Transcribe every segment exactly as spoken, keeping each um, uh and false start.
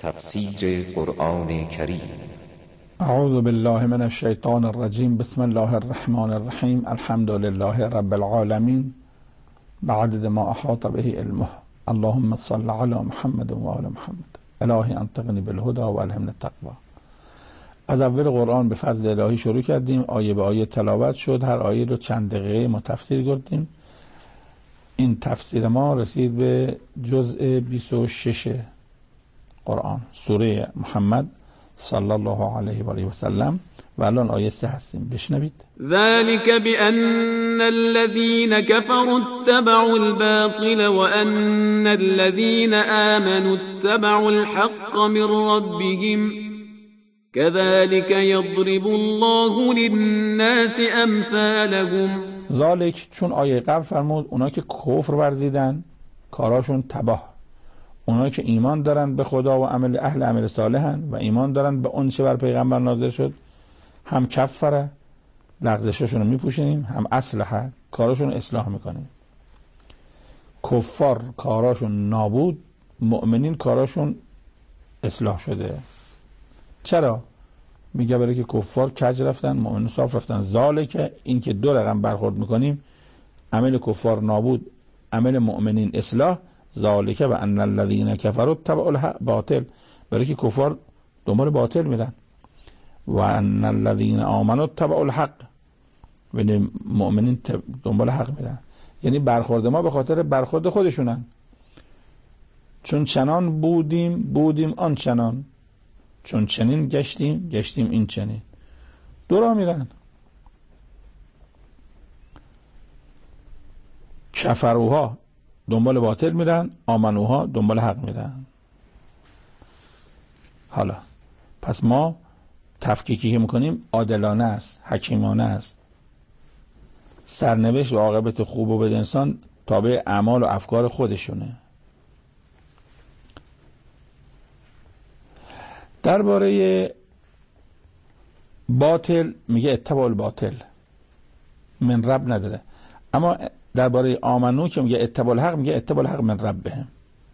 تفسیر قرآن کریم. اعوذ بالله من الشیطان الرجیم. بسم الله الرحمن الرحیم. الحمد لله رب العالمین بعدد ما احاط به علمه. اللهم صل علی محمد و آل محمد. الهی انطقنی بالهدى و الهمنی التقوی. از اول قرآن به فضل الهی شروع کردیم، آیه به آیه تلاوت شد، هر آیه رو چند دقیقه ما تفسیر کردیم. این تفسیر ما رسید به جزء بیست و شش قرآن، سوره محمد صلی الله علیه و آله و سلم، و الان آیه سه هستیم. بشنوید. ذلك بأن الذين كفروا اتبعوا الباطل وأن الذين آمنوا اتبعوا الحق من ربهم كذلك يضرب الله للناس أمثالهم. ذالک، چون آیه قبل فرمود اونا که کفر ورزیدن کاراشون تباه، اونا که ایمان دارن به خدا و عمل اهل عمل صالحن و ایمان دارن به اون چه بر پیغمبر نازل شد، هم کفره لغزششون رو میپوشونیم، هم اصلحه کاراشون اصلاح میکنیم. کفار کاراشون نابود، مؤمنین کاراشون اصلاح شده. چرا؟ میگه برای که کفار کج رفتن، مؤمنین صاف رفتن. ذالک، این که دو رقم برخورد میکنیم، عمل کفار نابود، عمل مؤمنین اصلاح. ذالک و ان الذین کفروا اتبعوا الباطل، برای که کفار دنبال باطل میرن. و ان الذین آمنوا اتبعوا الحق، و مؤمنین دنبال حق میرن. یعنی برخورد ما به خاطر برخورد خودشونن. چون چنان بودیم بودیم آن چنان، چون چنین گشتیم گشتیم این چنین. دو راه میرن. کفروها دنبال باطل میرن، آمنوها دنبال حق میرن. حالا پس ما تفکیکی که میکنیم عادلانه است، حکیمانه است. سرنوشت و عاقبت خوب و بد انسان تابع اعمال و افکار خودشونه. درباره باطل میگه اتباع الباطل، من رب نداره. اما درباره آمنو که میگه اتباع الحق، میگه اتباع الحق من ربهم.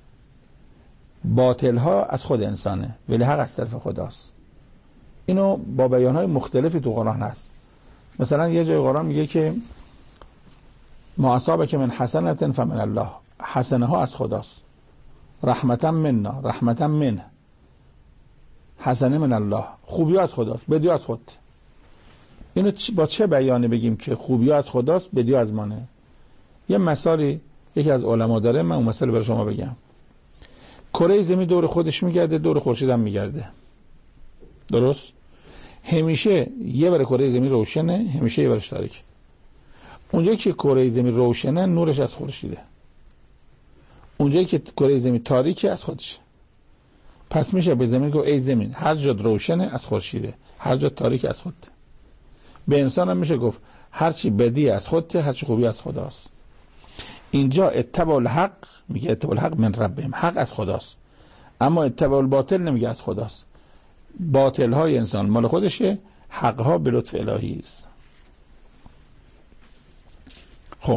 باطل ها از خود انسانه ولی حق از طرف خداست. اینو با بیانهای مختلفی تو قرآن هست. مثلا یه جای قرآن میگه که ما اصابک من حسنة فمن الله، حسنه ها از خداست. رحمتا منا، رحمتا منه، حسنه من الله، خوبی از خداست، بدی از خود. اینو با چه بیانی بگیم که خوبی از خداست بدی از مانه؟ یه مثالی یکی از علما داره، من اون مثال برای شما بگم. کره زمین دور خودش میگرده، دور خورشید هم میگرده، درست؟ همیشه یه بر کره زمین روشنه، همیشه یه برش تاریک. اونجایی که کره زمین روشنه نورش از خورشیده، اونجایی که کره زمین تاریکه از خودشه. پس میشه به زمین گفت ای زمین هر جا روشنه از خورشیده، هر جا تاریک از خودته. به انسان هم میشه گفت هر چی بدی از خودته، هر چی خوبی از خداست. اینجا اتباع الحق میگه اتباع الحق من ربهم، حق از خداست. اما اتباع الباطل نمیگه از خداست. باطل های انسان مال خودشه، حق ها به لطف الهی است. خب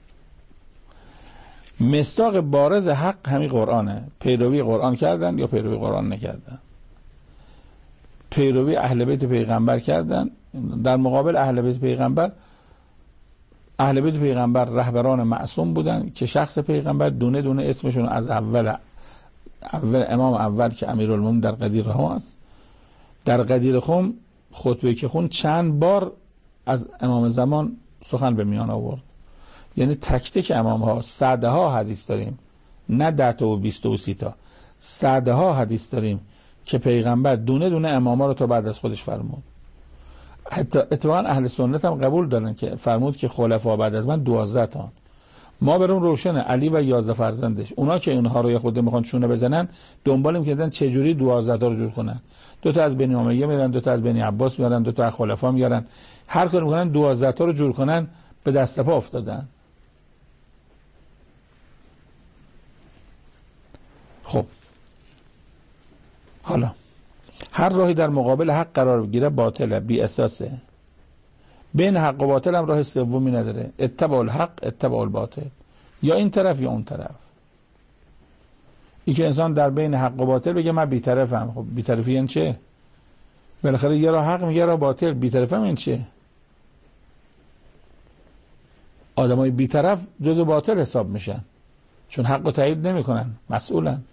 مصداق بارز حق همین قرآنه. پیروی قرآن کردن یا پیروی قرآن نکردن. پیروی اهل بیت پیغمبر کردن، در مقابل اهل بیت پیغمبر، اهل بیت پیغمبر رهبران معصوم بودن که شخص پیغمبر دونه دونه اسمشون از اول اول امام اول که امیرالمومنین در قدیر خم است، در قدیر خم خطبه که خون چند بار از امام زمان سخن به میان آورد. یعنی تک تک امام ها صده ها حدیث داریم، نه ده تا و بیست و سی تا، صده ها حدیث داریم که پیغمبر دونه دونه امام ها رو تا بعد از خودش فرمود. حتی اتفاقا اهل سنت هم قبول دارن که فرمود که خلفا بعد از من دوازده تا. ما برام روشنه علی و یازده فرزندش، اونا که اونها رو یه خود میخوان چونه بزنن دنبال میکردن چه جوری دوازده تا رو جور کنن. دو تا از بنی امیه میارن، دو تا از بنی عباس میارن، دو تا از خلفا میارن، هر کاری میکنن دوازده تا رو جور کنن، به دست پا افتادن. خب حالا هر راهی در مقابل حق قرار بگیره باطله، بی اساسه. بین حق و باطل هم راه سومی نداره. اتباع الحق اتباع الباطل، یا این طرف یا اون طرف. این که انسان در بین حق و باطل بگه من بی‌طرفم. خب بی‌طرفی یعنی چه؟ بالاخره یه را حق میگه یه را باطل. بی‌طرفم این چه؟ آدمای بی‌طرف جزء باطل حساب میشن چون حق رو تایید نمیکنن، مسئولن.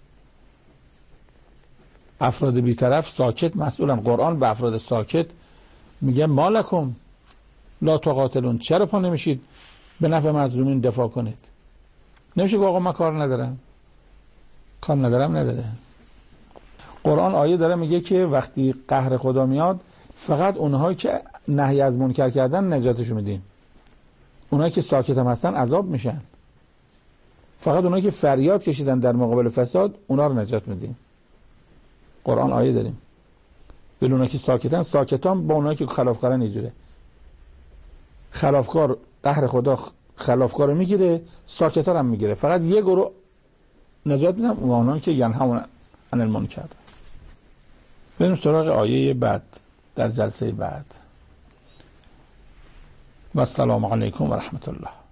افراد بی‌طرف ساکت مسئولن. قرآن به افراد ساکت میگه مالکم لا تقاتلون، چرا پا نمیشید به نفع مظلومین دفاع کنید؟ نمیشه که آقا من کار ندارم، کار ندارم نداره. قرآن آیه داره میگه که وقتی قهر خدا میاد فقط اونهایی که نهی از منکر کردن نجاتشون میدیم، اونهایی که ساکت هم هستن عذاب میشن. فقط اونهایی که فریاد کشیدن در مقابل فساد اونا رو نجات میدیم. قرآن آیه داریم ولی اونهایی که ساکتن، ساکتان با اونهایی که خلافکارن اینجوره. خلافکار قهر خدا خلافکار رو میگیره، ساکتار هم میگیره. فقط یه گروه نجات میدم، اونهایی که یعنی همون عن المنکر. بریم سراغ آیه بعد در جلسه بعد. و السلام علیکم و رحمت الله.